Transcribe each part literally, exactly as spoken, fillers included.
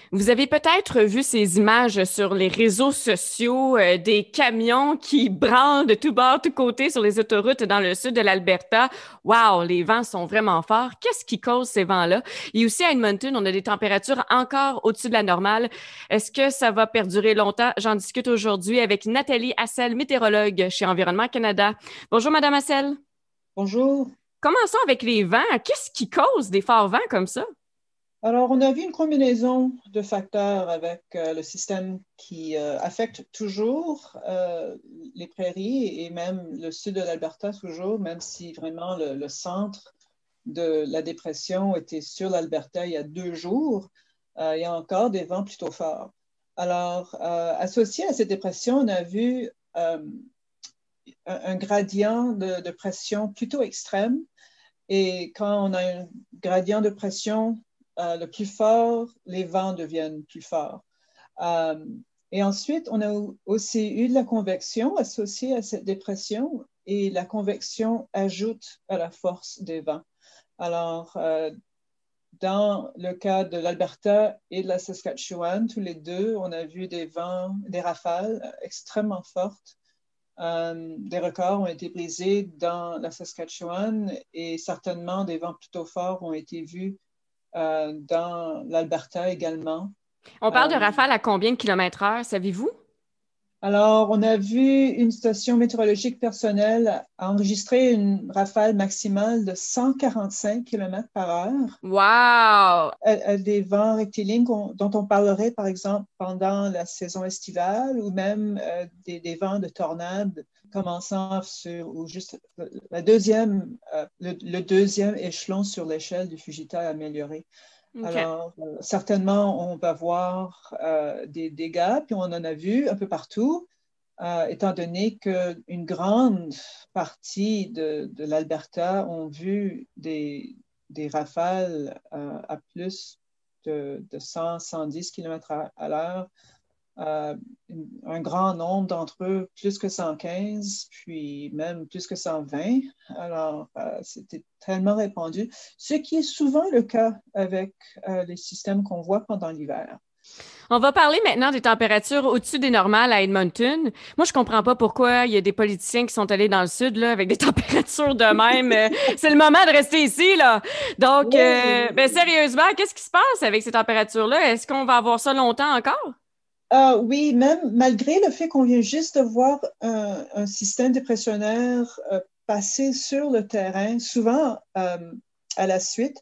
Vous avez peut-être vu ces images sur les réseaux sociaux euh, des camions qui branlent de tous bords, tous côtés sur les autoroutes dans le sud de l'Alberta. Wow, les vents sont vraiment forts. Qu'est-ce qui cause ces vents-là? Et aussi à Edmonton, on a des températures encore au-dessus de la normale. Est-ce que ça va perdurer longtemps? J'en discute aujourd'hui avec Nathalie Hassel, météorologue chez Environnement Canada. Bonjour, Madame Hassel. Bonjour. Commençons avec les vents. Qu'est-ce qui cause des forts vents comme ça? Alors, on a vu une combinaison de facteurs avec euh, le système qui euh, affecte toujours euh, les prairies et même le sud de l'Alberta toujours, même si vraiment le, le centre de la dépression était sur l'Alberta il y a deux jours, euh, il y a encore des vents plutôt forts. Alors, euh, associé à cette dépression, on a vu euh, un, un gradient de, de pression plutôt extrême. Et quand on a un gradient de pression euh, le plus fort, les vents deviennent plus forts. Euh, et ensuite, on a aussi eu de la convection associée à cette dépression et la convection ajoute à la force des vents. Alors, euh, dans le cas de l'Alberta et de la Saskatchewan, tous les deux, on a vu des vents, des rafales extrêmement fortes. Euh, des records ont été brisés dans la Saskatchewan et certainement des vents plutôt forts ont été vus euh, dans l'Alberta également. On parle de Euh, rafales à combien de kilomètres heure, savez-vous? alors, on a vu une station météorologique personnelle enregistrer une rafale maximale de cent quarante-cinq kilomètres par heure. Wow! Des vents rectilignes dont on parlerait, par exemple, pendant la saison estivale ou même euh, des, des, vents de tornades commençant sur ou juste la deuxième, euh, le, le, deuxième échelon sur l'échelle du Fujita amélioré. OK. Alors, euh, certainement, on va voir euh, des dégâts, puis on en a vu un peu partout, euh, étant donné qu'une grande partie de, de l'Alberta ont vu des, des rafales euh, à plus de, de cent, cent dix kilomètres à l'heure. Euh, un grand nombre d'entre eux, plus que cent quinze, puis même plus que cent vingt. Alors, euh, c'était tellement répandu, ce qui est souvent le cas avec euh, les systèmes qu'on voit pendant l'hiver. On va parler maintenant des températures au-dessus des normales à Edmonton. Moi, je comprends pas pourquoi il y a des politiciens qui sont allés dans le sud là, avec des températures de même. Euh, C'est le moment de rester ici, là. Donc, euh, ben, Oui, sérieusement, qu'est-ce qui se passe avec ces températures-là? Est-ce qu'on va avoir ça longtemps encore? euh, oui, même malgré le fait qu'on vient juste de voir un, un système dépressionnaire euh, passer sur le terrain, souvent euh, à la suite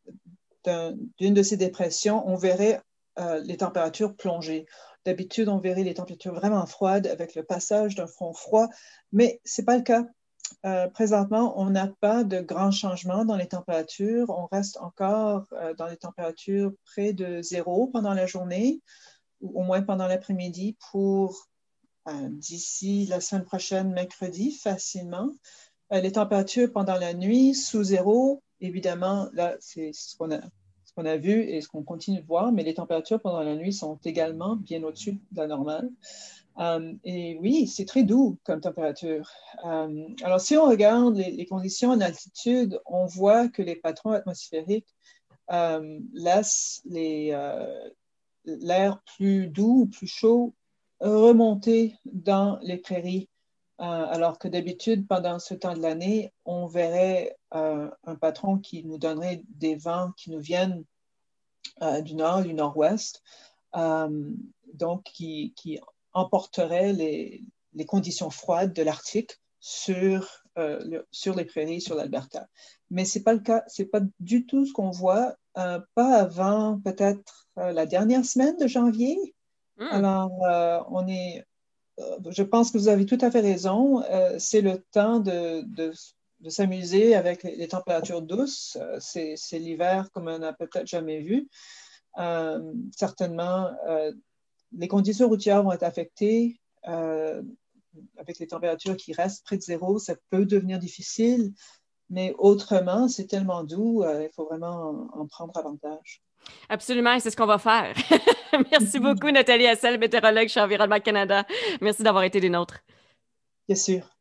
d'un, d'une de ces dépressions, on verrait euh, les températures plonger. D'habitude, on verrait les températures vraiment froides avec le passage d'un front froid, mais ce n'est pas le cas. Euh, présentement, on n'a pas de grands changements dans les températures. On reste encore euh, dans les températures près de zéro pendant la journée, ou au moins pendant l'après-midi, pour euh, d'ici la semaine prochaine, mercredi, facilement. Euh, les températures pendant la nuit, sous zéro, évidemment, là, c'est ce qu'on a, ce qu'on a vu et ce qu'on continue de voir, mais les températures pendant la nuit sont également bien au-dessus de la normale. Um, et oui, c'est très doux comme température. Um, alors, si on regarde les, les, conditions en altitude, on voit que les patrons atmosphériques um, laissent les, euh, l'air plus doux, plus chaud remonter dans les prairies. Euh, alors que d'habitude, pendant ce temps de l'année, on verrait euh, un patron qui nous donnerait des vents qui nous viennent euh, du nord, du nord-ouest, euh, donc qui, qui emporterait les, les, conditions froides de l'Arctique sur, euh, le, sur les prairies, sur l'Alberta. Mais ce n'est pas le cas, ce n'est pas du tout ce qu'on voit, euh, pas avant peut-être euh, la dernière semaine de janvier. Hmm. Alors, euh, on est, euh, je pense que vous avez tout à fait raison. Euh, c'est le temps de, de, de s'amuser avec les, les, températures douces. Euh, c'est, c'est l'hiver comme on n'a peut-être jamais vu. Euh, certainement, euh, les conditions routières vont être affectées euh, avec les températures qui restent près de zéro. Ça peut devenir difficile, mais autrement, c'est tellement doux, euh, il faut vraiment en, en prendre avantage. Absolument, et c'est ce qu'on va faire. Merci beaucoup, Nathalie Hassel, météorologue chez Environnement Canada. Merci d'avoir été des nôtres. Bien sûr.